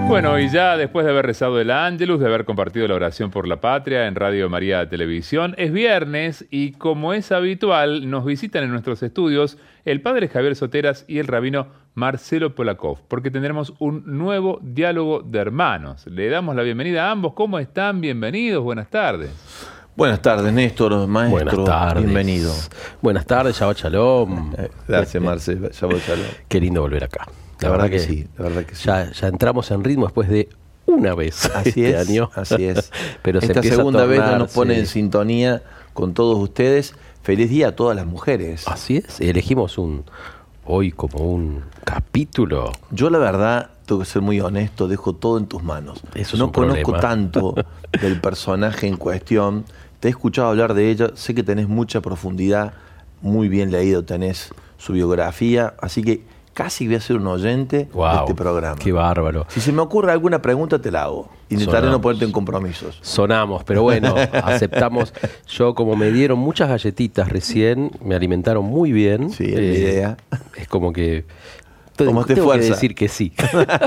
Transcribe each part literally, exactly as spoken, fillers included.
Bueno, y ya después de haber rezado el Ángelus, de haber compartido la oración por la patria en Radio María Televisión, es viernes y como es habitual, nos visitan en nuestros estudios el padre Javier Soteras y el rabino Marcelo Polakov, porque tendremos un nuevo diálogo de hermanos. Le damos la bienvenida a ambos. ¿Cómo están? Bienvenidos, buenas tardes. Buenas tardes, Néstor, maestro. Buenas tardes. Bienvenido. Buenas tardes, Shabbat Shalom. Gracias, Marcelo. Shabbat Shalom. Qué lindo volver acá. La, la verdad, verdad que, que sí, la verdad que sí. Ya, ya entramos en ritmo después de una vez así este es, año. Así es. Pero esta se segunda a tornar, vez nos pone sí. en sintonía con todos ustedes. Feliz día a todas las mujeres. Así es. Elegimos un hoy como un capítulo. Yo la verdad, tengo que ser muy honesto, dejo todo en tus manos. Eso es no un conozco problema. tanto del personaje en cuestión. Te he escuchado hablar de ella, sé que tenés mucha profundidad, muy bien leído tenés su biografía, así que casi voy a ser un oyente wow, de este programa. Qué bárbaro. Si se me ocurre alguna pregunta, te la hago. Intentaré Sonamos. no ponerte en compromisos. Sonamos, pero bueno, aceptamos. Yo, como me dieron muchas galletitas recién, me alimentaron muy bien. Sí, es eh, la idea. Es como que... Como te tengo fuerza. que decir que sí.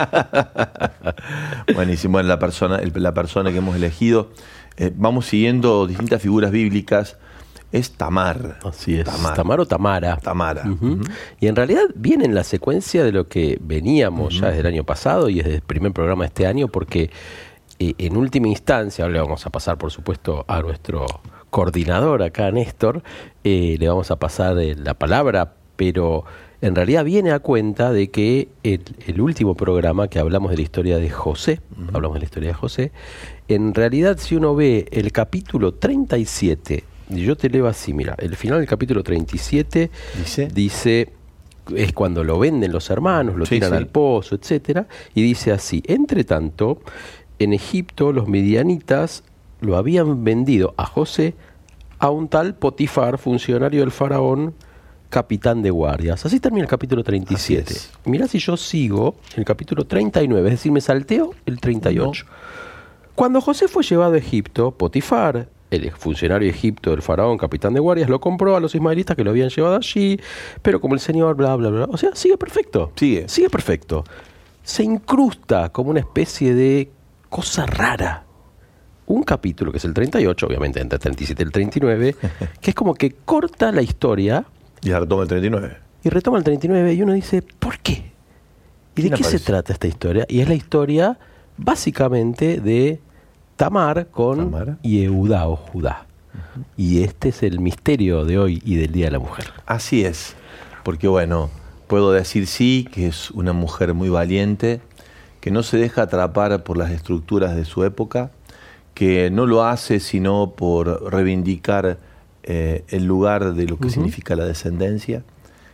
Buenísimo. Bueno, la persona, el, la persona que hemos elegido, eh, vamos siguiendo distintas figuras bíblicas. Es Tamar. Así es. Tamar, Tamar o Tamara. Tamara. Uh-huh. Uh-huh. Y en realidad viene en la secuencia de lo que veníamos uh-huh. ya desde el año pasado y desde el primer programa de este año, porque eh, en última instancia, ahora le vamos a pasar, por supuesto, a nuestro coordinador acá, Néstor, eh, le vamos a pasar eh, la palabra, pero en realidad viene a cuenta de que el, el último programa que hablamos de la historia de José, uh-huh. hablamos de la historia de José, en realidad si uno ve el capítulo treinta y siete, y yo te leo así, mira, el final del capítulo treinta y siete dice, dice es cuando lo venden los hermanos, lo sí, tiran sí. al pozo, etcétera, y dice así: entre tanto, en Egipto los midianitas lo habían vendido a José a un tal Potifar, funcionario del faraón, capitán de guardias. Así termina el capítulo treinta y siete. Mirá si yo sigo el capítulo treinta y nueve, es decir, me salteo el treinta y ocho. No. Cuando José fue llevado a Egipto, Potifar, el funcionario de Egipto del faraón, capitán de guardias, lo compró a los ismaelitas que lo habían llevado allí, pero como el Señor, bla, bla, bla, o sea, sigue perfecto. Sigue. Sigue perfecto. Se incrusta como una especie de cosa rara. Un capítulo, que es el treinta y ocho, obviamente, entre el treinta y siete y el treinta y nueve, que es como que corta la historia. Y retoma el treinta y nueve. Y retoma el treinta y nueve y uno dice, ¿por qué? ¿Y de qué aparece? Se trata esta historia? Y es la historia, básicamente, de Tamar con Tamar. Yehudá o Judá. Uh-huh. Y este es el misterio de hoy y del Día de la Mujer. Así es, porque bueno, puedo decir sí, que es una mujer muy valiente, que no se deja atrapar por las estructuras de su época, que no lo hace sino por reivindicar eh, el lugar de lo que uh-huh. significa la descendencia,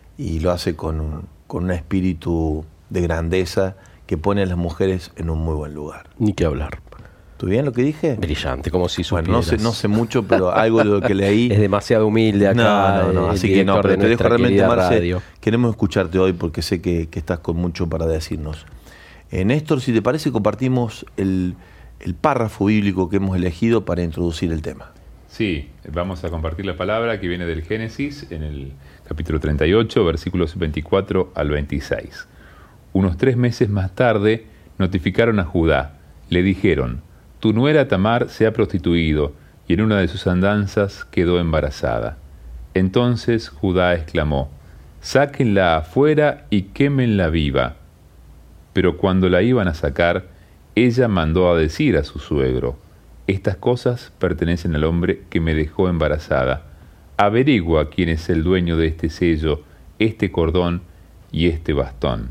y lo hace con un, con un espíritu de grandeza que pone a las mujeres en un muy buen lugar. Ni que hablar. ¿Estuvo bien lo que dije? Brillante, como si supieras. Bueno, no sé, no sé mucho, pero algo de lo que leí... Es demasiado humilde acá. No, no, no, así que no, pero te dejo realmente, Marce, queremos escucharte hoy porque sé que, que estás con mucho para decirnos. Eh, Néstor, si te parece, compartimos el, el párrafo bíblico que hemos elegido para introducir el tema. Sí, vamos a compartir la palabra que viene del Génesis, en el capítulo treinta y ocho, versículos veinticuatro al veintiséis. Unos tres meses más tarde, notificaron a Judá. Le dijeron: tu nuera Tamar se ha prostituido, y en una de sus andanzas quedó embarazada. Entonces Judá exclamó: sáquenla afuera y quémenla viva. Pero cuando la iban a sacar, ella mandó a decir a su suegro: estas cosas pertenecen al hombre que me dejó embarazada. Averigua quién es el dueño de este sello, este cordón y este bastón.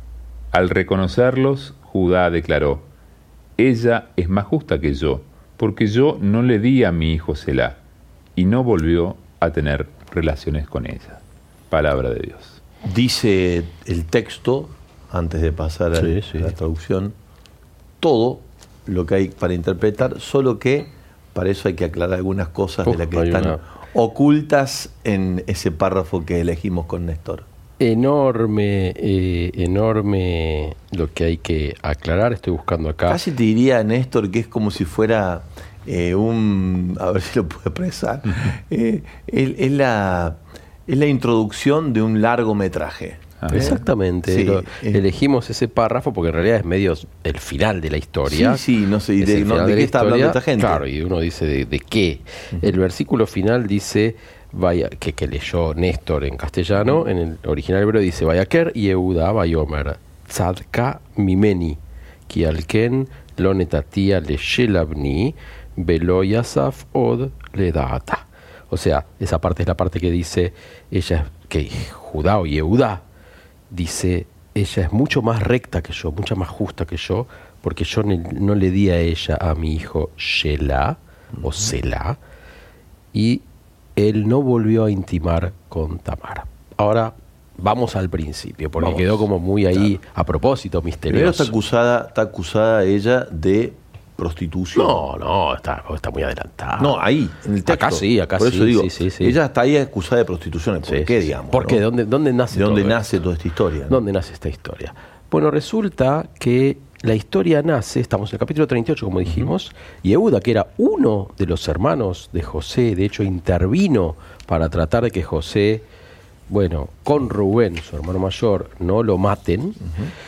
Al reconocerlos, Judá declaró: ella es más justa que yo, porque yo no le di a mi hijo Selá, y no volvió a tener relaciones con ella. Palabra de Dios. Dice el texto, antes de pasar a, sí, sí. a la traducción, todo lo que hay para interpretar, solo que para eso hay que aclarar algunas cosas Uf, de las que están una... ocultas en ese párrafo que elegimos con Néstor. Enorme, eh, enorme lo que hay que aclarar. Estoy buscando acá. Casi te diría, Néstor, que es como si fuera eh, un... A ver si lo puedo expresar. eh, es, es, la, es la introducción de un largometraje. Ah, exactamente. Sí, Lo, eh. elegimos ese párrafo porque en realidad es medio el final de la historia. Sí, sí, no sé, ¿y Es de, el no, final de de qué la está hablando historia. esta gente? Claro, y uno dice de, de qué. Uh-huh. El versículo final dice, vaya, que, que leyó Néstor en castellano, uh-huh. En el original hebreo dice, Vayaker Yehuda Vayomer Tzadka Mimeni Ki Alken Lo Netatia Le Shelabni Velo Yasaf Od Le Data. O sea, esa parte es la parte que dice, ella, que Judá o Yehuda, dice, ella es mucho más recta que yo, mucha más justa que yo, porque yo ne, no le di a ella, a mi hijo Shelah, uh-huh. o Selah, y él no volvió a intimar con Tamar. Ahora, vamos al principio, porque vamos. Quedó como muy ahí, claro. A propósito, misterioso. Primero está acusada, está acusada ella de prostitución. No, no, está, está muy adelantada. No, ahí, en el texto. Acá sí, acá Por sí. eso digo, sí, sí, sí. Ella está ahí acusada de prostitución. ¿Por sí, qué, sí, digamos? ¿Por qué? ¿no? ¿Dónde, ¿Dónde nace ¿De dónde todo nace esto? toda esta historia? ¿no? ¿Dónde nace esta historia? Bueno, resulta que la historia nace, estamos en el capítulo treinta y ocho, como dijimos, uh-huh. y Yehuda, que era uno de los hermanos de José, de hecho intervino para tratar de que José, bueno, con Rubén, su hermano mayor, no lo maten. Uh-huh.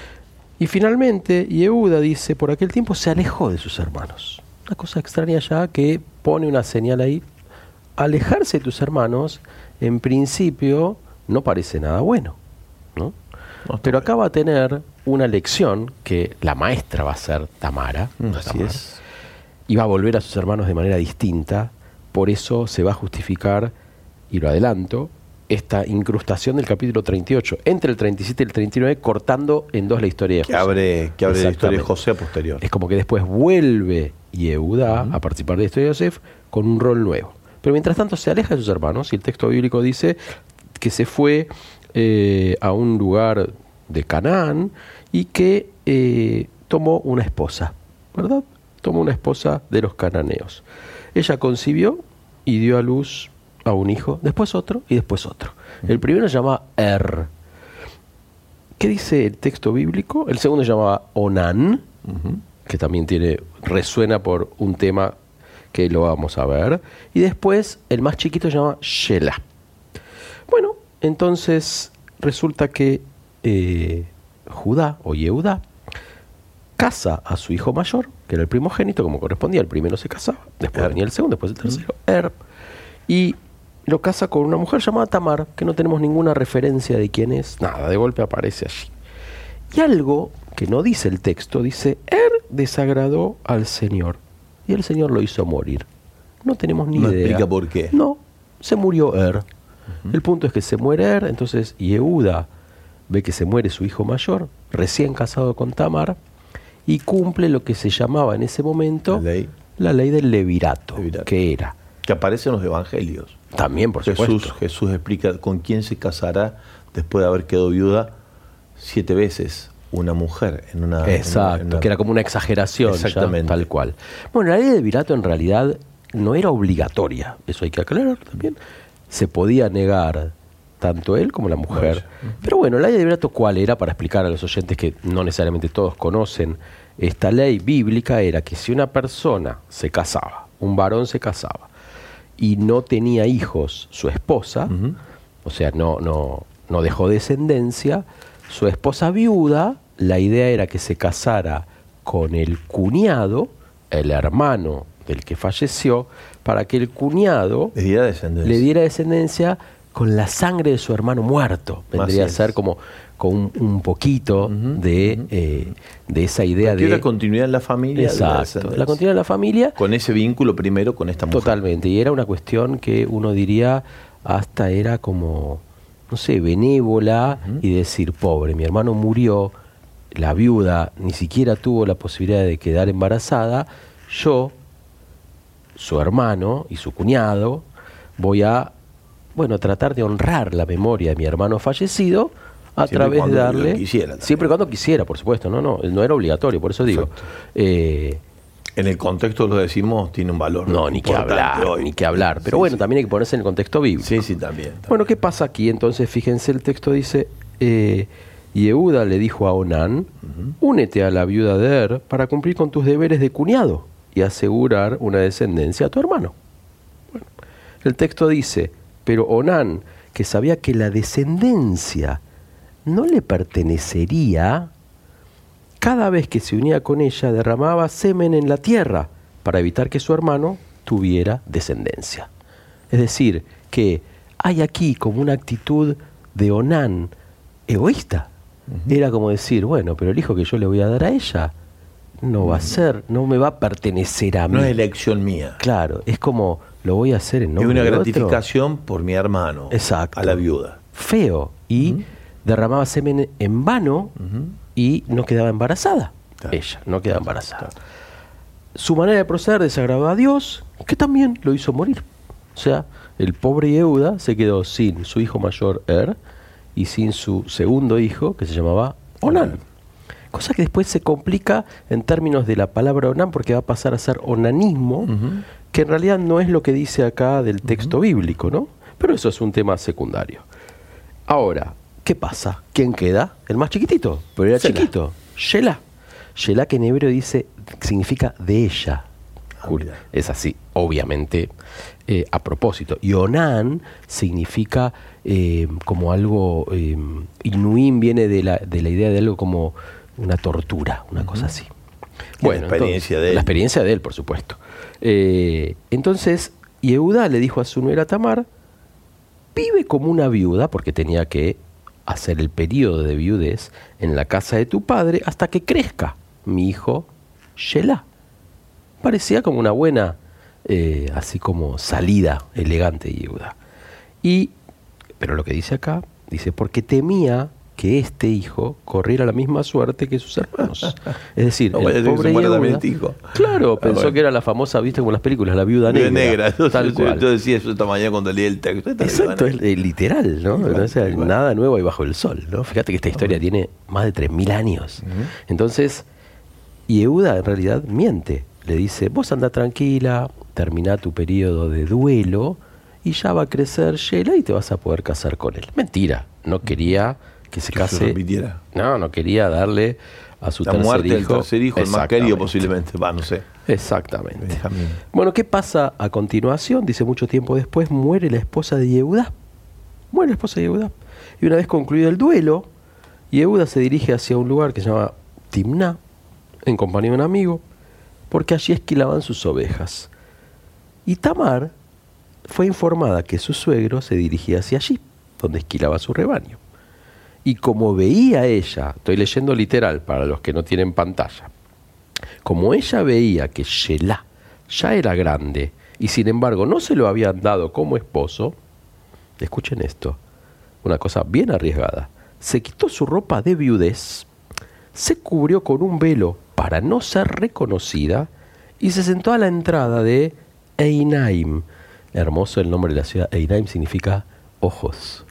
Y finalmente Yehuda dice, por aquel tiempo se alejó de sus hermanos. Una cosa extraña ya que pone una señal ahí. Alejarse de tus hermanos, en principio, no parece nada bueno, ¿no? No, pero acá va a tener una lección que la maestra va a ser Tamara. Mm, así Tamara, es. Y va a volver a sus hermanos de manera distinta. Por eso se va a justificar, y lo adelanto, esta incrustación del capítulo treinta y ocho, entre el treinta y siete y el treinta y nueve, cortando en dos la historia de José. Que abre, que abre la historia de José a posterior. Es como que después vuelve Yehuda uh-huh. a participar de la historia de Yosef con un rol nuevo. Pero mientras tanto se aleja de sus hermanos, y el texto bíblico dice que se fue eh, a un lugar de Canaán y que eh, tomó una esposa, ¿verdad? Tomó una esposa de los cananeos. Ella concibió y dio a luz a un hijo, después otro y después otro. Uh-huh. El primero se llama Er. ¿Qué dice el texto bíblico? El segundo se llama Onán, uh-huh. que también tiene, resuena por un tema que lo vamos a ver. Y después el más chiquito se llama Shelah. Bueno, entonces resulta que eh, Judá o Yehuda casa a su hijo mayor, que era el primogénito, como correspondía. El primero se casaba, después er. venía el segundo, después el tercero, uh-huh. Er. Y lo casa con una mujer llamada Tamar, que no tenemos ninguna referencia de quién es, nada, de golpe aparece allí. Y algo que no dice el texto, dice, Er desagradó al Señor, y el Señor lo hizo morir. No tenemos ni no idea. ¿No explica por qué? No, se murió Er. Uh-huh. El punto es que se muere Er, entonces Yehuda ve que se muere su hijo mayor, recién casado con Tamar, y cumple lo que se llamaba en ese momento la ley, la ley del levirato, levirato, que era... que aparece en los evangelios. También, por Jesús, supuesto. Jesús explica con quién se casará después de haber quedado viuda siete veces una mujer en una... Exacto, en una, que era como una exageración, exactamente. Ya, tal cual. Bueno, la ley del virato en realidad no era obligatoria, eso hay que aclarar también. Se podía negar tanto él como la mujer. No, pero bueno, la ley del virato, ¿cuál era? Para explicar a los oyentes que no necesariamente todos conocen esta ley bíblica, era que si una persona se casaba, un varón se casaba, y no tenía hijos su esposa, uh-huh. o sea, no, no, no dejó descendencia, su esposa viuda, la idea era que se casara con el cuñado, el hermano del que falleció, para que el cuñado le diera descendencia, le diera descendencia con la sangre de su hermano muerto. Vendría a ser como con un, un poquito uh-huh, de, uh-huh. eh, de esa idea Porque de... la continuidad en la familia. Exacto, la, la continuidad en la familia. Con ese vínculo primero con esta mujer. Totalmente, y era una cuestión que uno diría hasta era como, no sé, benévola, uh-huh. y decir, pobre, mi hermano murió, la viuda ni siquiera tuvo la posibilidad de quedar embarazada, yo, su hermano y su cuñado, voy a, bueno, tratar de honrar la memoria de mi hermano fallecido a siempre través de darle... Quisiera, siempre y cuando quisiera, por supuesto, no, no, no era obligatorio, por eso digo... Eh, en el contexto lo decimos, tiene un valor. No, ni que hablar, hoy. ni que hablar. Pero sí, bueno, sí. también hay que ponerse en el contexto bíblico. Sí, sí, también, también. Bueno, ¿qué pasa aquí? Entonces, fíjense, el texto dice... Eh, Yehuda le dijo a Onán, uh-huh. únete a la viuda de Er para cumplir con tus deberes de cuñado y asegurar una descendencia a tu hermano. Bueno, el texto dice, pero Onán, que sabía que la descendencia no le pertenecería, cada vez que se unía con ella derramaba semen en la tierra para evitar que su hermano tuviera descendencia. Es decir, que hay aquí como una actitud de Onán egoísta. Uh-huh. Era como decir, bueno, pero el hijo que yo le voy a dar a ella no va a ser, no me va a pertenecer a mí. No es elección mía. Claro, es como lo voy a hacer en nombre de otro. Es una otro. gratificación por mi hermano. Exacto. A la viuda. Feo. Y uh-huh. derramaba semen en vano uh-huh. y no quedaba embarazada. Claro. Ella no quedaba embarazada. Claro. Su manera de proceder desagradó a Dios, que también lo hizo morir. O sea, el pobre Yehuda se quedó sin su hijo mayor Er y sin su segundo hijo, que se llamaba Onán. Cosa que después se complica en términos de la palabra Onán, porque va a pasar a ser onanismo, uh-huh. que en realidad no es lo que dice acá del texto uh-huh. bíblico, ¿no? Pero eso es un tema secundario. Ahora, ¿qué pasa? ¿Quién queda? El más chiquitito, pero era Shelah. chiquito. Shelah. Shelah, que en hebreo dice, significa de ella. Ah, es así, obviamente, eh, a propósito. Y Onán significa eh, como algo, eh, Inuim viene de la, de la idea de algo como una tortura, una uh-huh. cosa así. Bueno, la experiencia entonces, de él. La experiencia de él, por supuesto. Eh, entonces, Yehuda le dijo a su nuera Tamar, vive como una viuda, porque tenía que hacer el periodo de viudez en la casa de tu padre hasta que crezca mi hijo Shelah. Parecía como una buena, eh, así como salida elegante de Yehuda. Y, pero lo que dice acá, dice, porque temía que este hijo corriera la misma suerte que sus hermanos. Es decir, no, el pobre Yehuda, claro, ah, pensó bueno. que era la famosa, viste como las películas, la viuda negra. negra. Yo, tal yo, cual. yo decía eso esta mañana cuando leí el texto. Exacto, es eh, literal, ¿no? Igual, o sea, nada nuevo ahí bajo el sol, ¿no? Fíjate que esta historia ah, tiene más de tres mil años. Uh-huh. Entonces, Yehuda en realidad miente. Le dice, vos anda tranquila, termina tu periodo de duelo y ya va a crecer Shelah y te vas a poder casar con él. Mentira, no quería que se que case. Se repitiera. No, no quería darle a su la tercer muerte hijo. del tercer hijo, el más querido posiblemente, va, no sé. Exactamente. Benjamín. Bueno, ¿qué pasa a continuación? Dice, mucho tiempo después muere la esposa de Yehuda. Muere la esposa de Yehuda. Y una vez concluido el duelo, Yehuda se dirige hacia un lugar que se llama Timná, en compañía de un amigo, porque allí esquilaban sus ovejas. Y Tamar fue informada que su suegro se dirigía hacia allí, donde esquilaba su rebaño. Y como veía ella, estoy leyendo literal para los que no tienen pantalla, como ella veía que Shelah ya era grande y sin embargo no se lo habían dado como esposo, escuchen esto, una cosa bien arriesgada, se quitó su ropa de viudez, se cubrió con un velo para no ser reconocida y se sentó a la entrada de Einaim. Hermoso el nombre de la ciudad. Einaim significa ojos.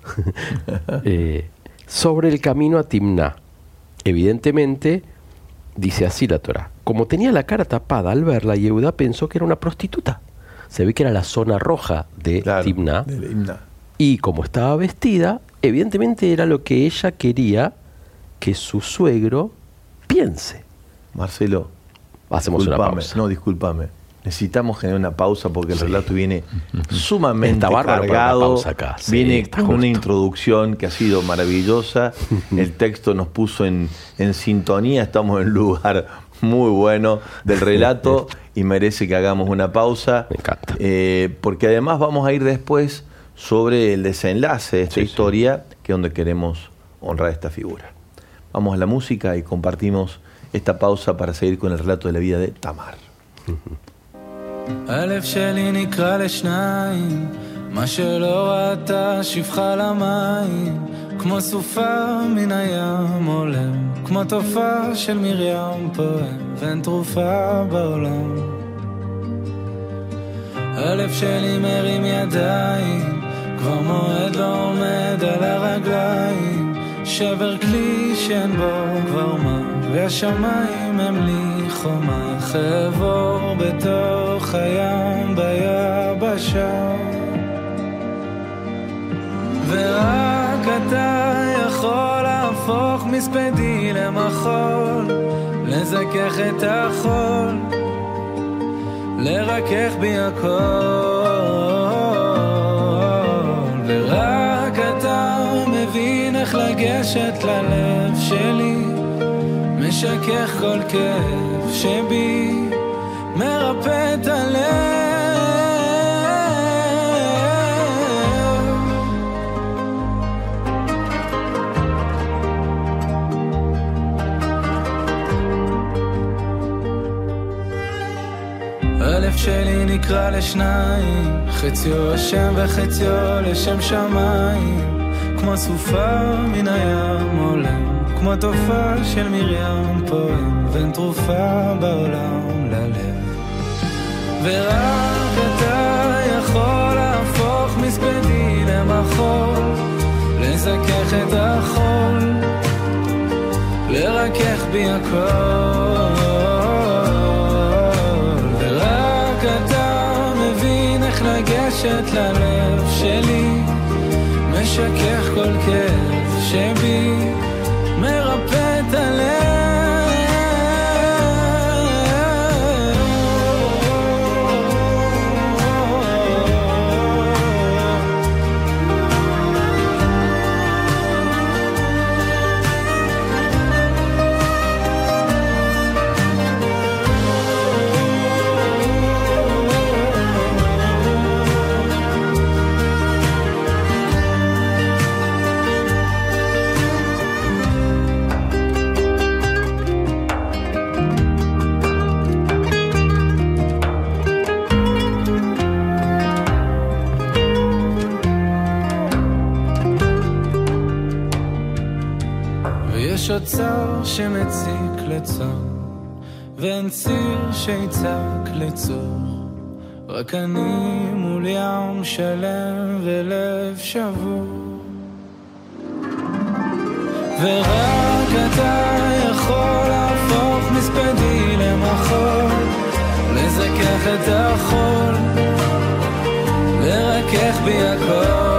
eh, sobre el camino a Timná. Evidentemente, dice así la Torá. Como tenía la cara tapada al verla, Yehuda pensó que era una prostituta. Se ve que era la zona roja de claro, Timná. De y como estaba vestida, evidentemente era lo que ella quería que su suegro piense. Marcelo, hacemos una pausa. No, discúlpame. Necesitamos generar una pausa porque el sí. relato viene sumamente cargado. Acá. Sí, viene con justo. Una introducción que ha sido maravillosa. El texto nos puso en, en sintonía. Estamos en un lugar muy bueno del relato y merece que hagamos una pausa. Me encanta. Eh, porque además vamos a ir después sobre el desenlace de esta sí, historia, sí. que es donde queremos honrar esta figura. Vamos a la música y compartimos esta pausa para seguir con el relato de la vida de Tamar. הלב שלי נקרא לשניים, מה שלא ראתה שפחה למים, כמו סופה מן הים עולם, כמו תופעה של מרים פועם, ואין תרופה בעולם. הלב שלי מרים ידיים, כבר מועד לא עומד על הרגליים, שבר כלי שאין בו כבר מה, והשמיים הם לי חומה, חבור בתוך הים ביבשה, ורק אתה יכול להפוך מספדי למחול, לזכך את החול, לרכך בי הכל, ורק אתה מבין איך איך לגשת ללב שלי, משכך כל כאב שבי, מרפא את הלב. הלב שלי נקרא לשניים, חציו השם וחציו לשם שמיים, כמו סופה מן הים עולם, כמו תופעה של מרים פועם, ואין תרופה בעולם ללב. ורק אתה יכול להפוך מספדי למחול, לזכך את החול, לרכך בי הכל. ורק אתה מבין איך לגשת ללב שלי, משכך כל כאב שבי, מרפא את הלב. יש אוצר שמציק לצור, ואין ציר שיצק לצור, רק אני מול ים שלם ולב שבור. ורק אתה יכול להפוך מספדי למחול, לזכך את החול, לרכך בי הכל.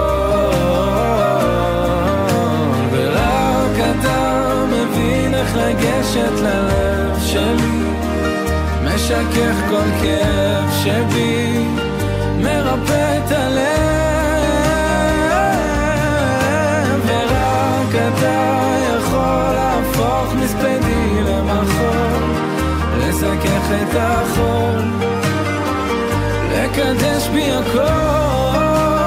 איך לגשת ללב שלי, משכך כל כאב שבי, מרפא את הלב. ורק אתה יכול להפוך מספדי למחול, לזכך את החול, לקדש בי הכל.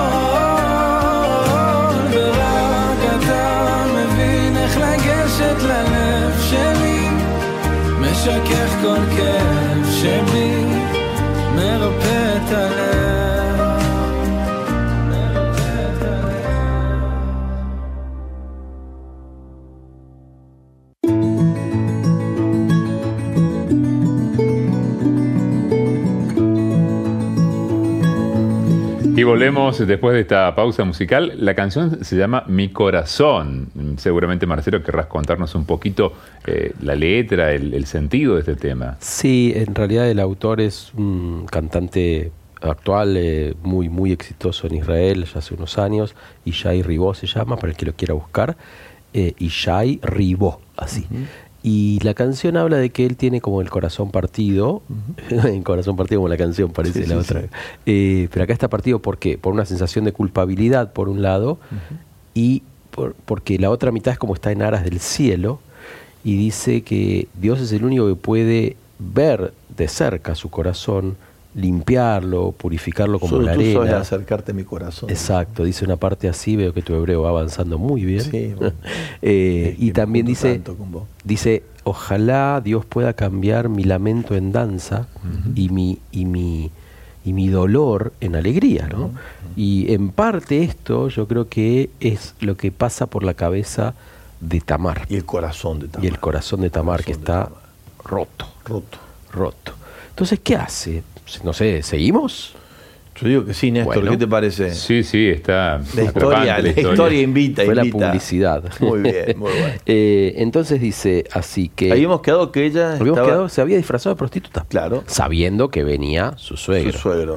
ורק אתה מבין איך לגשת ללב שלי, משכך כל כאב שבי, מרפא את הלב, מרפא את הלב. Y volvemos después de esta pausa musical. La canción se llama Mi Corazón. Seguramente, Marcelo, querrás contarnos un poquito eh, la letra, el, el sentido de este tema. Sí, en realidad el autor es un cantante actual eh, muy, muy exitoso en Israel ya hace unos años. Ishai Ribó se llama, para el que lo quiera buscar. Eh, Ishai Ribó, así. Uh-huh. Y la canción habla de que él tiene como el corazón partido, uh-huh. el corazón partido como la canción parece, sí, la sí, otra. Sí. Eh, pero acá está partido ¿por qué? Por una sensación de culpabilidad por un lado, uh-huh. y por, porque la otra mitad es como está en aras del cielo, y dice que Dios es el único que puede ver de cerca su corazón, limpiarlo, purificarlo como Solo la tú arena. Sabes acercarte a mi corazón. Exacto, dice una parte así, veo que tu hebreo va avanzando muy bien. Sí, bueno, eh, y también dice, dice, ojalá Dios pueda cambiar mi lamento en danza, uh-huh. y mi y mi y mi dolor en alegría, ¿no? Uh-huh. Y en parte esto yo creo que es lo que pasa por la cabeza de Tamar. Y el corazón de Tamar. Y el corazón de Tamar corazón que de está Tamar. roto, roto, roto. Entonces, ¿qué hace? No sé, ¿seguimos? Yo digo que sí, Néstor, bueno, ¿qué te parece? Sí, sí, está... La historia, la historia, historia invita, Fue invita. la publicidad. Muy bien, muy bueno. eh, entonces dice así que... Habíamos quedado que ella habíamos estaba... quedado, se había disfrazado de prostituta. Claro. Sabiendo que venía su suegro. Su suegro.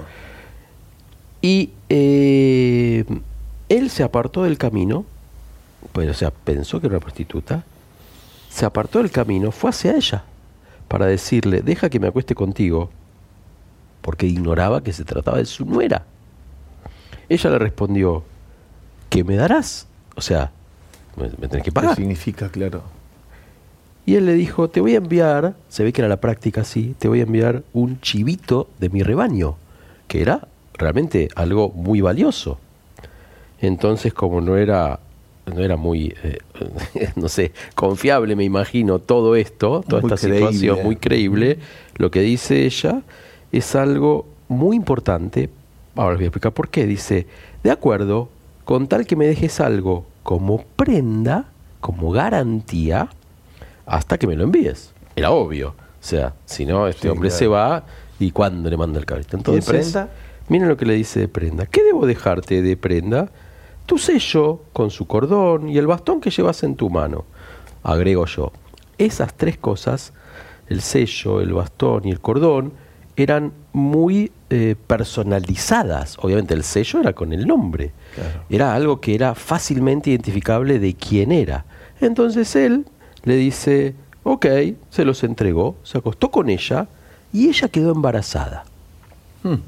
Y eh, él se apartó del camino, pues, o sea, pensó que era una prostituta, se apartó del camino, fue hacia ella para decirle, deja que me acueste contigo, porque ignoraba que se trataba de su nuera. Ella le respondió, ¿qué me darás? O sea, me, me tenés que pagar. ¿Qué significa, claro? Y él le dijo, te voy a enviar, se ve que era la práctica así, te voy a enviar un chivito de mi rebaño, que era realmente algo muy valioso. Entonces, como no era, no era muy, eh, no sé, confiable, me imagino, todo esto, toda muy esta creíble. situación muy creíble, lo que dice ella es algo muy importante. Ahora les voy a explicar por qué. Dice, de acuerdo, con tal que me dejes algo como prenda, como garantía, hasta que me lo envíes. Era obvio. O sea, si no, este Sí, hombre claro. se va y ¿cuándo le manda el cabrito? Entonces, ¿Y de prenda? miren lo que le dice de prenda. ¿Qué debo dejarte de prenda? Tu sello con su cordón y el bastón que llevas en tu mano. Agrego yo. Esas tres cosas, el sello, el bastón y el cordón, eran muy eh, personalizadas. Obviamente el sello era con el nombre. Claro. Era algo que era fácilmente identificable de quién era. Entonces él le dice, ok, se los entregó, se acostó con ella y ella quedó embarazada. Hmm.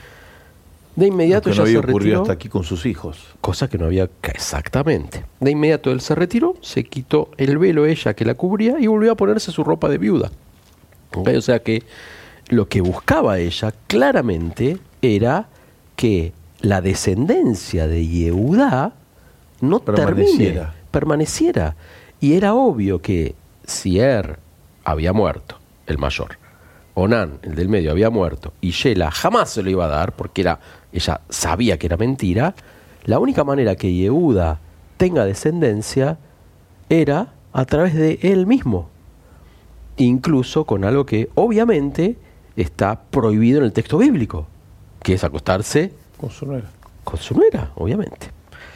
De inmediato Lo que no ella había se ocurrido retiró, hasta aquí con sus hijos. cosa que no había, exactamente. De inmediato él se retiró, se quitó el velo ella que la cubría y volvió a ponerse su ropa de viuda. ¿Okay? O sea que lo que buscaba ella claramente era que la descendencia de Yehudá no Permaneciera. termine, permaneciera. Y era obvio que si Er había muerto, el mayor, Onán, el del medio, había muerto, y Shelah jamás se lo iba a dar, porque era, ella sabía que era mentira, la única manera que Yehuda tenga descendencia era a través de él mismo. Incluso con algo que obviamente está prohibido en el texto bíblico, que es acostarse Con su nuera. con su nuera, obviamente.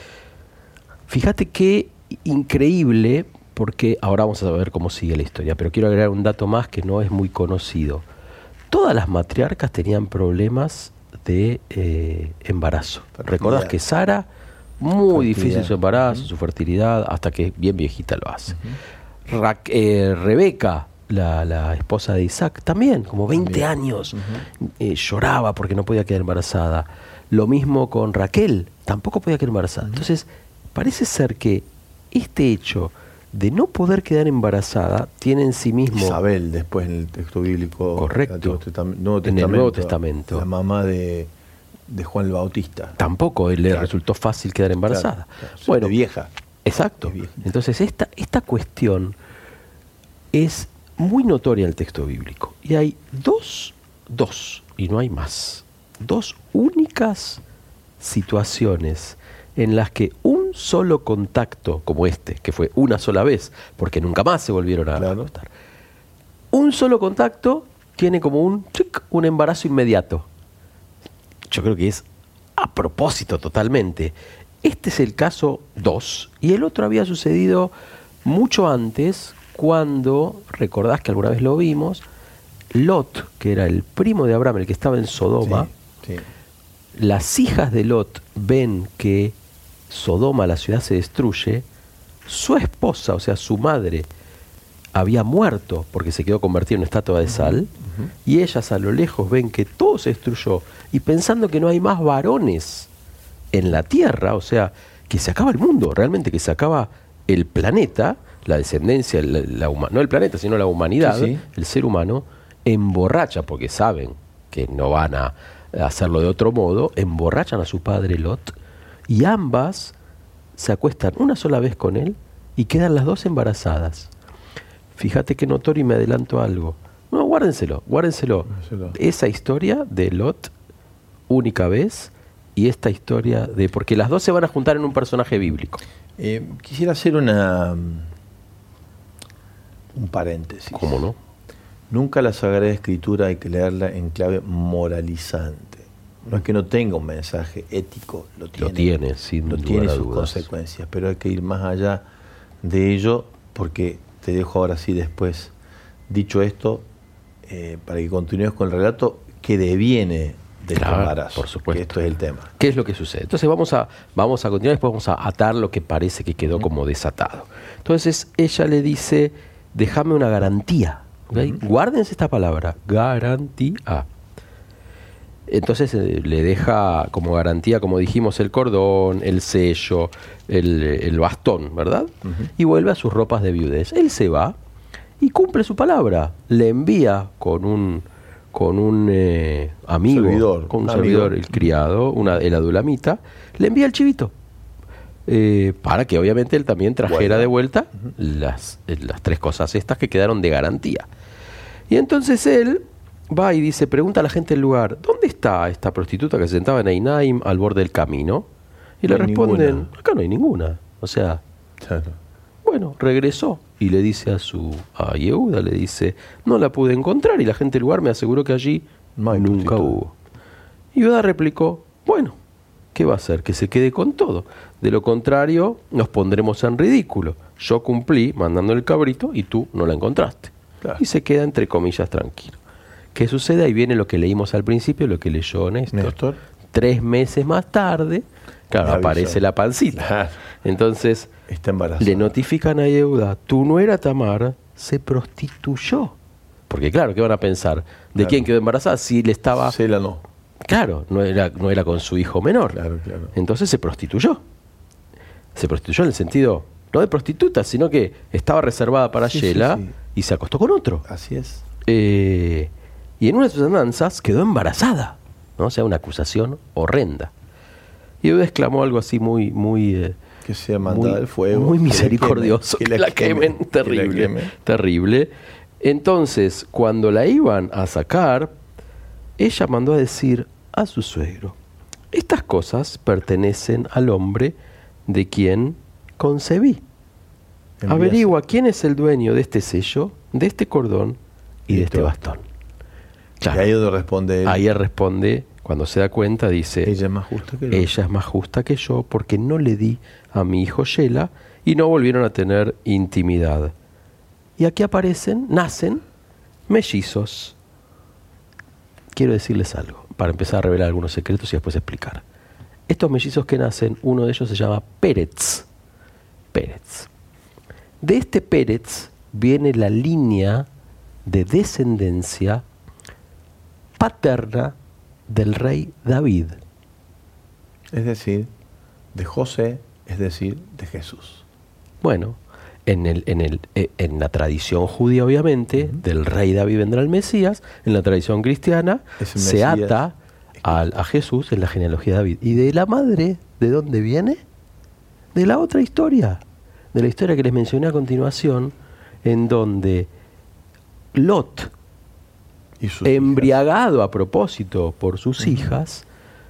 Fíjate qué increíble, porque ahora vamos a ver cómo sigue la historia, pero quiero agregar un dato más que no es muy conocido. Todas las matriarcas tenían problemas de eh, embarazo. Fertilidad. ¿Recordás que Sara, muy Fertilidad. difícil su embarazo, su fertilidad, hasta que bien viejita lo hace? Ra- eh, Rebeca, la, la esposa de Isaac, también, como veinte También. años, eh, lloraba porque no podía quedar embarazada. Lo mismo con Raquel, tampoco podía quedar embarazada. Entonces, parece ser que este hecho de no poder quedar embarazada tiene en sí mismo... Isabel, después en el texto bíblico. Correcto. Antiguo Testam- Nuevo En el Nuevo Testamento. La mamá de, de Juan el Bautista. Tampoco le Claro. resultó fácil quedar embarazada. Claro, claro. Bueno, De vieja. exacto. De viejita. Entonces, esta, esta cuestión es muy notoria en el texto bíblico. Y hay dos, dos, y no hay más, dos únicas situaciones en las que un solo contacto, como este, que fue una sola vez, porque nunca más se volvieron a Claro. acostar, un solo contacto tiene como un, chic, un embarazo inmediato. Yo creo que es a propósito totalmente. Este es el caso dos, y el otro había sucedido mucho antes, cuando, recordás que alguna vez lo vimos, Lot, que era el primo de Abraham, el que estaba en Sodoma, Sí, sí. las hijas de Lot ven que Sodoma, la ciudad, se destruye, su esposa, o sea, su madre, había muerto porque se quedó convertida en una estatua de sal, Ujú. y ellas a lo lejos ven que todo se destruyó, y pensando que no hay más varones en la tierra, o sea, que se acaba el mundo, realmente que se acaba el planeta, la descendencia, la, la huma- no el planeta, sino la humanidad, Sí, sí. el ser humano, emborracha, porque saben que no van a hacerlo de otro modo, emborrachan a su padre Lot, y ambas se acuestan una sola vez con él y quedan las dos embarazadas. Fíjate que notorio, y me adelanto algo. No, guárdenselo, guárdenselo. Guárdenselo. Esa historia de Lot, única vez, y esta historia de... Porque las dos se van a juntar en un personaje bíblico. Eh, quisiera hacer una un paréntesis. ¿Cómo no? Nunca la Sagrada Escritura hay que leerla en clave moralizante. No es que no tenga un mensaje ético, lo tiene. Lo tiene, sin Lo lugar tiene a sus dudas. consecuencias, pero hay que ir más allá de ello, porque te dejo ahora sí después, dicho esto, eh, para que continúes con el relato que deviene del Claro, embarazo. por supuesto. Que esto es el tema. ¿Qué es lo que sucede? Entonces vamos a, vamos a continuar, después vamos a atar lo que parece que quedó como desatado. Entonces ella le dice, déjame una garantía. ¿Okay? Guárdense esta palabra, garantía. Entonces eh, le deja como garantía, como dijimos, el cordón, el sello, el, el bastón, ¿verdad? Uh-huh. Y vuelve a sus ropas de viudez. Él se va y cumple su palabra. Le envía con un con un eh, amigo, servidor, con un amigo. servidor, el criado, una, el adulamita, le envía el chivito. Eh, para que obviamente él también trajera bueno. de vuelta uh-huh. las, las tres cosas estas que quedaron de garantía. Y entonces él va y dice, pregunta a la gente del lugar, ¿dónde está esta prostituta que se sentaba en Einaim al borde del camino? Y no le responden, ninguna. Acá no hay ninguna. O sea, claro. Bueno, regresó y le dice a su a Yehuda, le dice, no la pude encontrar y la gente del lugar me aseguró que allí no nunca prostituta. Hubo. Y Yehuda replicó, bueno, ¿qué va a hacer? Que se quede con todo. De lo contrario, nos pondremos en ridículo. Yo cumplí mandando el cabrito y tú no la encontraste. Claro. Y se queda, entre comillas, tranquilo. ¿Qué sucede? Ahí viene lo que leímos al principio, lo que leyó Néstor. Néstor. Tres meses más tarde, claro, aparece la pancita. Claro. Entonces, está embarazada. Le notifican a Yehuda, tu nuera Tamar se prostituyó. Porque claro, ¿qué van a pensar? ¿De claro. quién quedó embarazada? Si le estaba... Sela no. Claro, no era, no era con su hijo menor. Claro, claro. Entonces se prostituyó. Se prostituyó en el sentido, no de prostituta, sino que estaba reservada para sí, Sheila sí, sí. y se acostó con otro. Así es. Eh, y en una de sus andanzas quedó embarazada, ¿no? O sea, una acusación horrenda. Y Yehuda exclamó algo así muy... muy eh, que sea mandada al fuego. Muy misericordioso. Que, que, la, que la quemen. quemen. Terrible. Que la quemen. Terrible. Entonces, cuando la iban a sacar, ella mandó a decir a su suegro, estas cosas pertenecen al hombre de quien concebí. Envíase. Averigua quién es el dueño de este sello, de este cordón y, y de este bastón. Claro. Y ahí donde responde él. Ahí él responde, cuando se da cuenta, dice, ella es más justa que yo. Ella es más justa que yo porque no le di a mi hijo Sheila y no volvieron a tener intimidad. Y aquí aparecen, nacen mellizos. Quiero decirles algo, para empezar a revelar algunos secretos y después explicar. Estos mellizos que nacen, uno de ellos se llama Pérez. Pérez. De este Pérez viene la línea de descendencia paterna del rey David. Es decir, de José, es decir, de Jesús. Bueno, en, el, en, el, en la tradición judía, obviamente, uh-huh. del rey David vendrá el Mesías. En la tradición cristiana se ata a, a Jesús en la genealogía de David. ¿Y de la madre de dónde viene? De la otra historia. De la historia que les mencioné a continuación, en donde Lot, embriagado hijas. a propósito por sus uh-huh. hijas,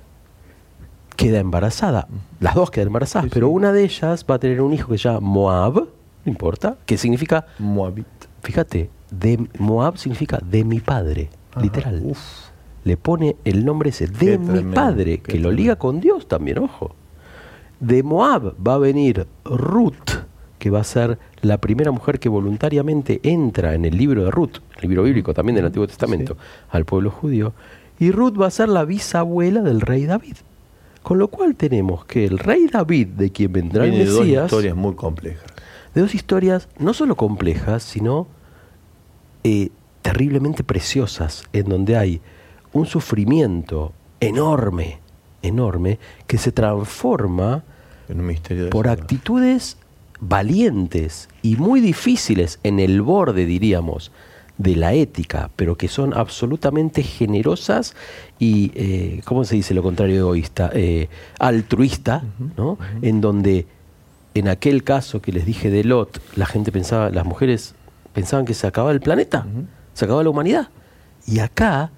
queda embarazada. Las dos quedan embarazadas, sí, pero sí. una de ellas va a tener un hijo que se llama Moab, no importa, que significa... Moabit. Fíjate, de, Moab significa de mi padre, Ajá. literal. Uf. Le pone el nombre ese, de qué mi tremendo, padre, que tremendo. Lo liga con Dios también, ojo. De Moab va a venir Ruth, que va a ser la primera mujer que voluntariamente entra en el libro de Ruth, el libro bíblico también del Antiguo Testamento, sí. al pueblo judío. Y Ruth va a ser la bisabuela del rey David. Con lo cual tenemos que el rey David, de quien vendrá el Mesías... de dos historias muy complejas. De dos historias no solo complejas, sino eh, terriblemente preciosas, en donde hay un sufrimiento enorme, enorme, que se transforma en un misterio de por actitudes valientes y muy difíciles en el borde, diríamos, de la ética, pero que son absolutamente generosas y, eh, ¿cómo se dice lo contrario de egoísta? Eh, altruista, uh-huh, ¿no? Uh-huh. En donde, en aquel caso que les dije de Lot, la gente pensaba, las mujeres pensaban que se acababa el planeta, uh-huh. se acababa la humanidad. Y acá,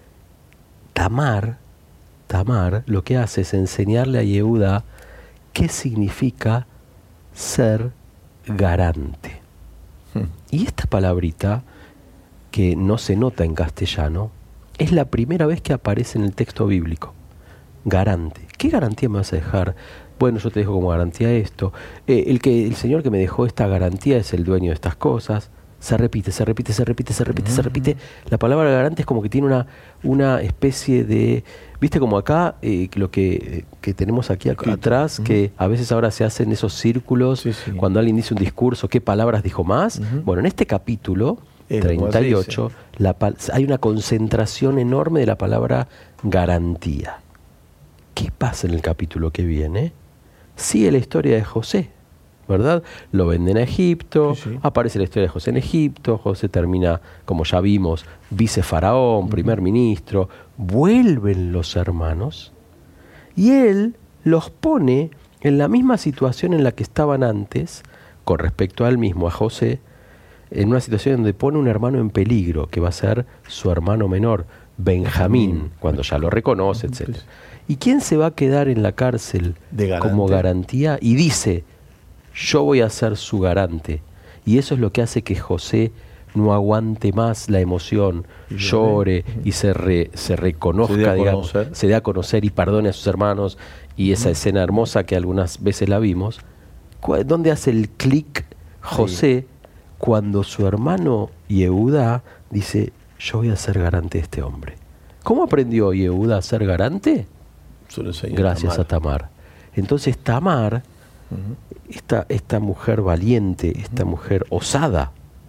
Tamar, Tamar, lo que hace es enseñarle a Yehuda qué significa ser garante. Hmm. Y esta palabrita, que no se nota en castellano, es la primera vez que aparece en el texto bíblico. Garante. ¿Qué garantía me vas a dejar? Bueno, yo te dejo como garantía esto. Eh, el, que, el señor que me dejó esta garantía es el dueño de estas cosas. Se repite, se repite, se repite, se repite, uh-huh. se repite. La palabra garante es como que tiene una, una especie de... ¿Viste como acá, eh, lo que, que tenemos aquí acá, atrás, uh-huh. que a veces ahora se hacen esos círculos, sí, sí. cuando alguien dice un discurso, ¿qué palabras dijo más? Uh-huh. Bueno, en este capítulo treinta y ocho, la, hay una concentración enorme de la palabra garantía. ¿Qué pasa en el capítulo que viene? Sigue la historia de José, ¿verdad? Lo venden a Egipto, sí, sí. Aparece la historia de José en Egipto, José termina, como ya vimos, vicefaraón, uh-huh. primer ministro, vuelven los hermanos y él los pone en la misma situación en la que estaban antes, con respecto a él mismo, a José, en una situación donde pone un hermano en peligro, que va a ser su hermano menor, Benjamín, cuando ya lo reconoce, etcétera. ¿Y quién se va a quedar en la cárcel como garantía? Y dice, yo voy a ser su garante. Y eso es lo que hace que José no aguante más la emoción, llore y se, re, se reconozca, se digamos, se dé a conocer y perdone a sus hermanos. Y esa uh-huh. escena hermosa que algunas veces la vimos, ¿dónde hace el clic José sí. cuando su hermano Yehuda dice, yo voy a ser garante de este hombre? ¿Cómo aprendió Yehuda a ser garante? Gracias Tamar. a Tamar. Entonces Tamar, uh-huh. esta, esta mujer valiente, esta uh-huh. mujer osada,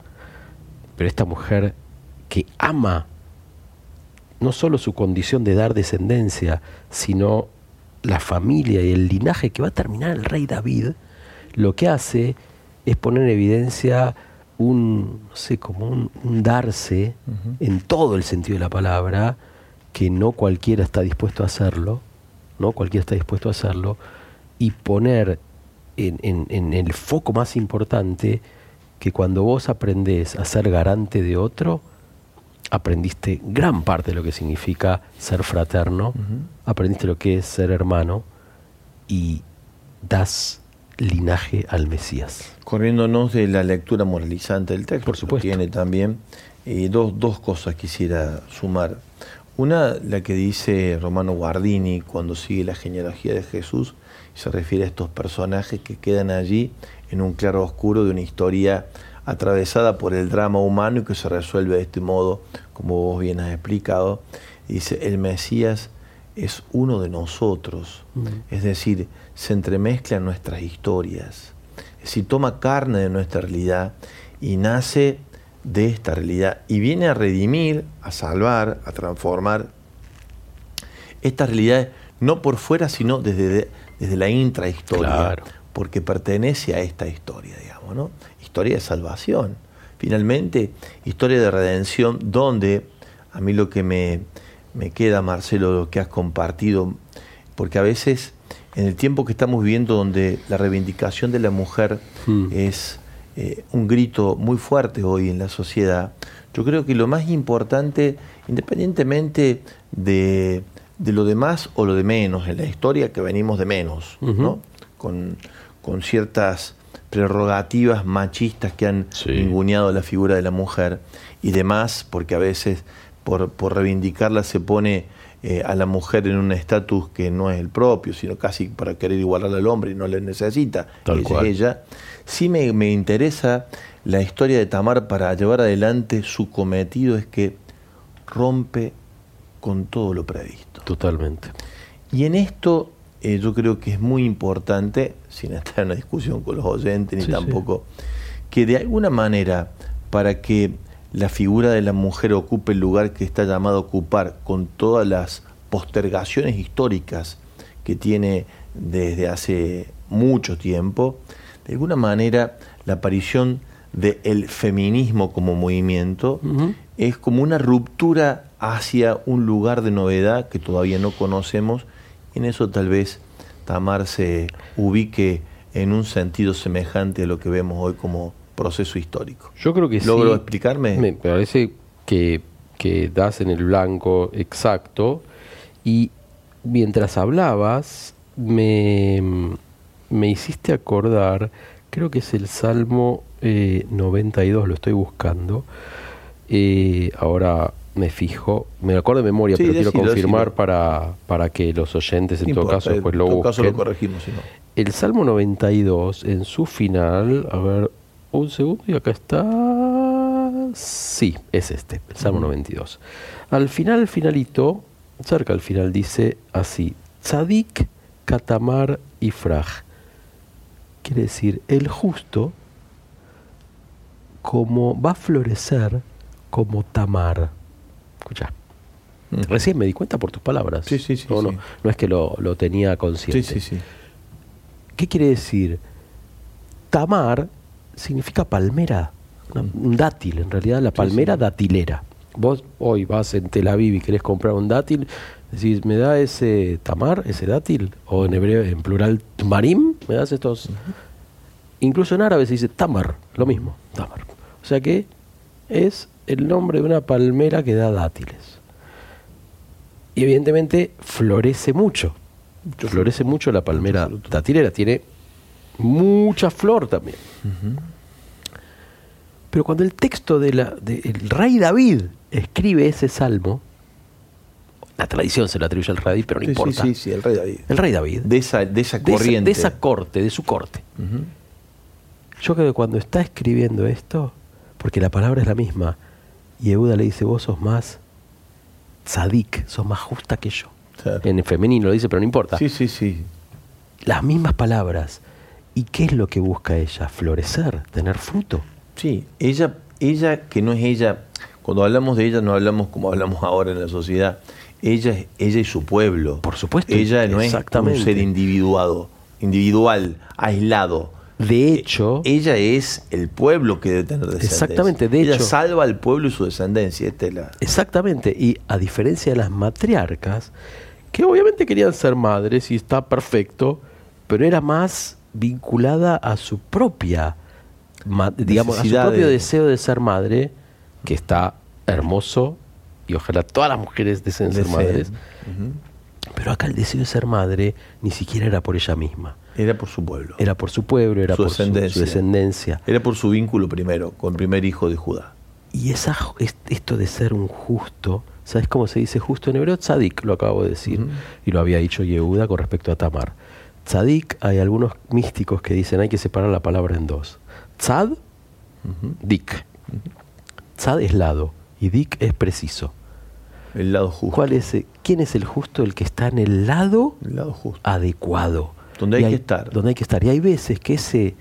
pero esta mujer que ama no solo su condición de dar descendencia, sino la familia y el linaje que va a terminar el rey David, lo que hace es poner en evidencia un, no sé, como un, un darse uh-huh. en todo el sentido de la palabra, que no cualquiera está dispuesto a hacerlo, no cualquiera está dispuesto a hacerlo, y poner en, en, en el foco más importante que cuando vos aprendés a ser garante de otro, aprendiste gran parte de lo que significa ser fraterno, uh-huh. aprendiste lo que es ser hermano y das linaje al Mesías. Corriéndonos de la lectura moralizante del texto, por supuesto, tiene también eh, dos, dos cosas quisiera sumar. Una, la que dice Romano Guardini cuando sigue la genealogía de Jesús y se refiere a estos personajes que quedan allí en un claro oscuro de una historia atravesada por el drama humano y que se resuelve de este modo, como vos bien has explicado. Dice, el Mesías es uno de nosotros, mm. es decir, se entremezcla en nuestras historias, es decir, toma carne de nuestra realidad y nace de esta realidad y viene a redimir, a salvar, a transformar estas realidades, no por fuera, sino desde, desde la intrahistoria, claro. porque pertenece a esta historia, digamos, ¿no? Historia de salvación, finalmente, historia de redención, donde a mí lo que me, me queda, Marcelo, lo que has compartido, porque a veces en el tiempo que estamos viviendo, donde la reivindicación de la mujer hmm. es eh, un grito muy fuerte hoy en la sociedad, yo creo que lo más importante, independientemente de, de lo de más o lo de menos, en la historia que venimos de menos, uh-huh. ¿no? con, con ciertas prerrogativas machistas que han sí. ninguneado la figura de la mujer y demás, porque a veces por, por reivindicarla se pone eh, a la mujer en un estatus que no es el propio, sino casi para querer igualar al hombre y no le necesita, Tal ella cual. es ella. Sí me, me interesa la historia de Tamar para llevar adelante su cometido, es que rompe con todo lo previsto. Totalmente. Y en esto eh, yo creo que es muy importante, sin estar en una discusión con los oyentes ni sí, tampoco, sí. que de alguna manera, para que la figura de la mujer ocupe el lugar que está llamado a ocupar, con todas las postergaciones históricas que tiene desde hace mucho tiempo, de alguna manera la aparición del feminismo como movimiento uh-huh. es como una ruptura hacia un lugar de novedad que todavía no conocemos. En eso tal vez Tamar se ubique en un sentido semejante a lo que vemos hoy como proceso histórico. Yo creo que ¿Logro sí. explicarme? Me parece que, que das en el blanco exacto, y mientras hablabas me, me hiciste acordar, creo que es el Salmo eh, noventa y dos, lo estoy buscando, eh, ahora me fijo, me acuerdo de memoria, sí, pero decilo, quiero confirmar decilo. para para que los oyentes en no todo importa, caso pues lo busquen. En todo caso lo corregimos, si no. El Salmo noventa y dos, en su final, a ver, un segundo y acá está, sí, es este, el Salmo uh-huh. noventa y dos. Al final, al finalito, cerca al final dice así, Tzadik, Katamar y Fraj. Quiere decir, el justo como, va a florecer como Tamar. Escuchá. Uh-huh. Recién me di cuenta por tus palabras. Sí, sí, sí. No, sí. no, no es que lo, lo tenía consciente. Sí, sí, sí. ¿Qué quiere decir? Tamar significa palmera, una, un dátil, en realidad la palmera sí, sí. datilera. Vos hoy vas en Tel Aviv y querés comprar un dátil, decís, ¿me da ese tamar, ese dátil? O en hebreo, en plural, tmarim, ¿me das estos? Uh-huh. Incluso en árabe se dice tamar, lo mismo, tamar. O sea que es el nombre de una palmera que da dátiles. Y evidentemente florece mucho. mucho florece fruto. mucho la palmera mucho datilera, tiene mucha flor también. Uh-huh. Pero cuando el texto del de el rey David escribe ese salmo, la tradición se lo atribuye al rey David, pero no sí, importa. Sí, sí, sí, el rey David. El rey David. De esa, de esa corriente. De esa, de esa corte, de su corte. Uh-huh. Yo creo que cuando está escribiendo esto, porque la palabra es la misma, Yehuda le dice, vos sos más tzadik, sos más justa que yo. Claro. En el femenino lo dice, pero no importa. Sí, sí, sí. Las mismas palabras. ¿Y qué es lo que busca ella? Florecer, tener fruto. Sí, ella, ella que no es ella, cuando hablamos de ella no hablamos como hablamos ahora en la sociedad, ella es ella y su pueblo. Por supuesto. Ella no es un ser individuado, individual, aislado. De hecho, ella es el pueblo que debe tener descendencia. Exactamente, de ella hecho, salva al pueblo y su descendencia. Esta es la... Exactamente, y a diferencia de las matriarcas, que obviamente querían ser madres y está perfecto, pero era más vinculada a su propia digamos, a su propio de... deseo de ser madre, que está hermoso, y ojalá todas las mujeres deseen ser madres. Uh-huh. Pero acá el deseo de ser madre ni siquiera era por ella misma. Era por su pueblo. Era por su pueblo, era su por descendencia. Su, su descendencia. Era por su vínculo primero, con el primer hijo de Judá. Y esa, esto de ser un justo, ¿sabes cómo se dice justo en hebreo? Tzadik, lo acabo de decir, uh-huh. y lo había dicho Yehuda con respecto a Tamar. Tzadik, hay algunos místicos que dicen hay que separar la palabra en dos. Tzad, uh-huh. dik. Uh-huh. Tzad es lado y dik es preciso. El lado justo. ¿Cuál es, ¿Quién es el justo? El que está en el lado, el lado justo. adecuado. Donde hay, hay que estar. Donde hay que estar. Y hay veces que ese,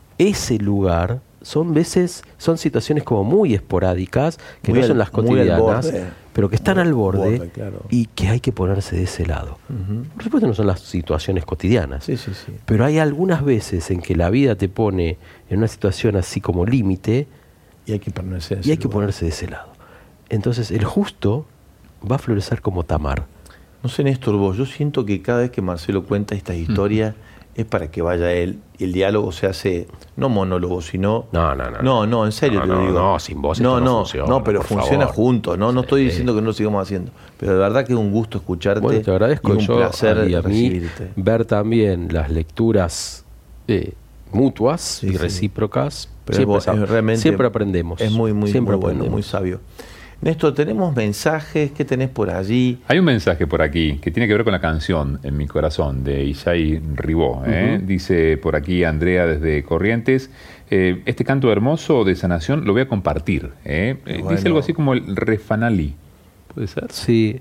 ese lugar son veces, son situaciones como muy esporádicas, que muy no al, son las cotidianas, pero que están muy al borde, borde claro. y que hay que ponerse de ese lado. Uh-huh. Por supuesto no son las situaciones cotidianas, sí, sí, sí. pero hay algunas veces en que la vida te pone en una situación así como límite y hay que ponerse de ese, y hay que lugar. ponerse de ese lado. Entonces el justo va a florecer como Tamar. No sé, Néstor, vos, yo siento que cada vez que Marcelo cuenta estas historias uh-huh. es para que vaya él y el diálogo se hace, no monólogo, sino... No, no, no. No, no, en serio no, te lo no, digo. No, sin vos no, esto no, no funciona. No, pero funciona favor. juntos, ¿no? No sí. estoy diciendo que no lo sigamos haciendo, pero de verdad que es un gusto escucharte. Bueno, te agradezco. Y un yo, placer y a mí ver también las lecturas eh, mutuas sí, y recíprocas. Pero siempre, es, es realmente, siempre aprendemos. Es muy, muy, siempre muy bueno, muy sabio. Néstor, ¿tenemos mensajes? ¿Qué tenés por allí? Hay un mensaje por aquí que tiene que ver con la canción En mi corazón de Isai Ribó. ¿eh? Uh-huh. Dice por aquí Andrea desde Corrientes, eh, este canto hermoso de sanación lo voy a compartir. ¿eh? Bueno. Dice algo así como el refanali. ¿Puede ser? Sí,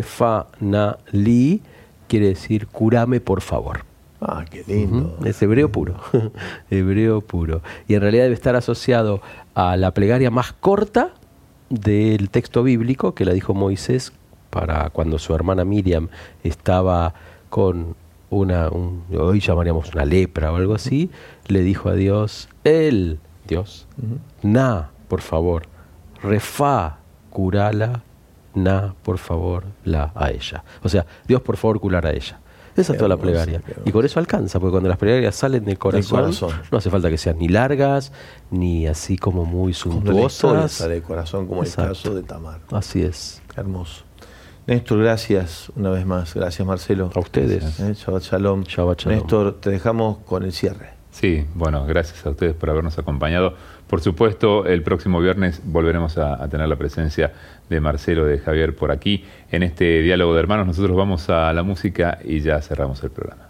refanali quiere decir curame por favor. Ah, qué lindo. Uh-huh. Es hebreo puro. Hebreo puro. Y en realidad debe estar asociado a la plegaria más corta del texto bíblico que la dijo Moisés para cuando su hermana Miriam estaba con una, un, hoy llamaríamos una lepra o algo así, le dijo a Dios, él, Dios, uh-huh. na, por favor, refa, curala, na, por favor, la a ella. O sea, Dios, por favor, curar a ella. Esa es toda la plegaria. Y con eso alcanza, porque cuando las plegarias salen del corazón, corazón, no hace falta que sean ni largas, ni así como muy suntuosas. Sale del corazón, como Exacto. el caso de Tamar. Así es. Hermoso. Néstor, gracias una vez más. Gracias, Marcelo. A ustedes. ¿Eh? Shabbat Shalom. Shabbat Shalom. Néstor, te dejamos con el cierre. Sí, bueno, gracias a ustedes por habernos acompañado. Por supuesto, el próximo viernes volveremos a, a tener la presencia de Marcelo, de Javier por aquí. En este diálogo de hermanos nosotros vamos a la música y ya cerramos el programa.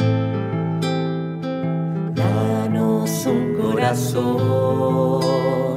Danos un corazón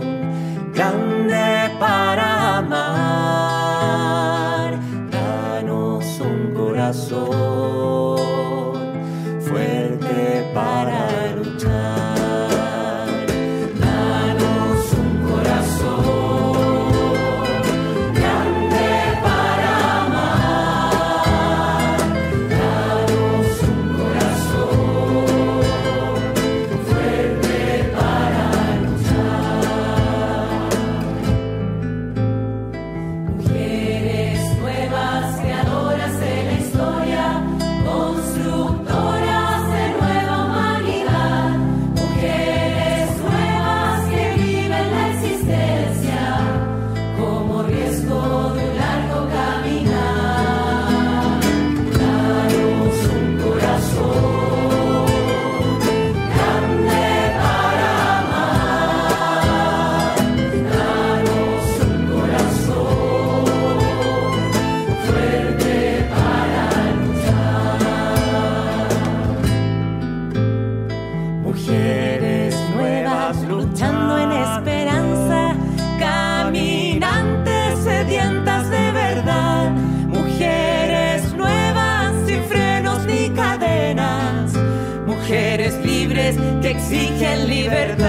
verdad.